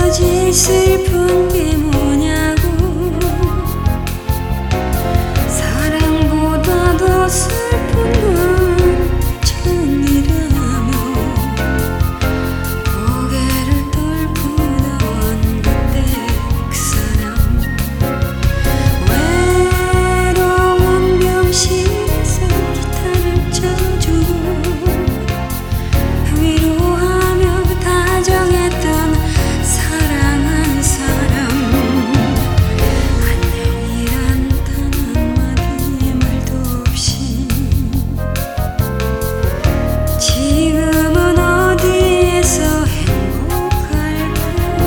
오로지 슬픈 게 뭐냐고. 사랑보다 더 슬픈 건 정이라며 고개를 돌보던 그때 그 사람 외로운 병실에서 기타를 쳐주고 위로하며 다정했던 사랑한 사람. 안녕이란 단 한마디 말도 없이 지금은 어디에서 행복할까.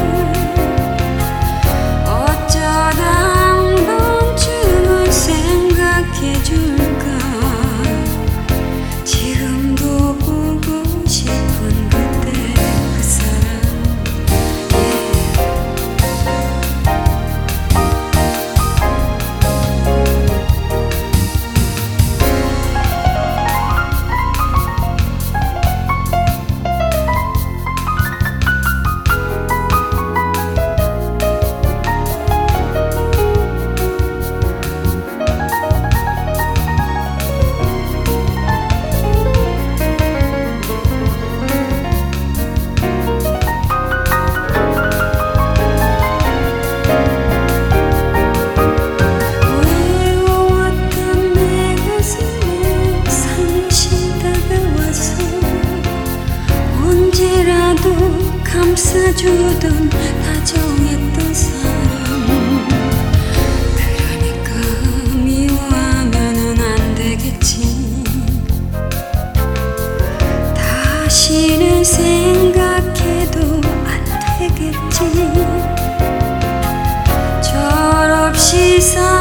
어쩌다 한 번쯤은 생각해줄까. 지금도 보고 싶은 그때 그 사람. 외로웠던 내 가슴에 살며시 다가와서 언제라도 감싸주던 다정했던 사람. 그러니까 미워하면은 안 되겠지. 다시는 생각해도 안 되겠지. 철없이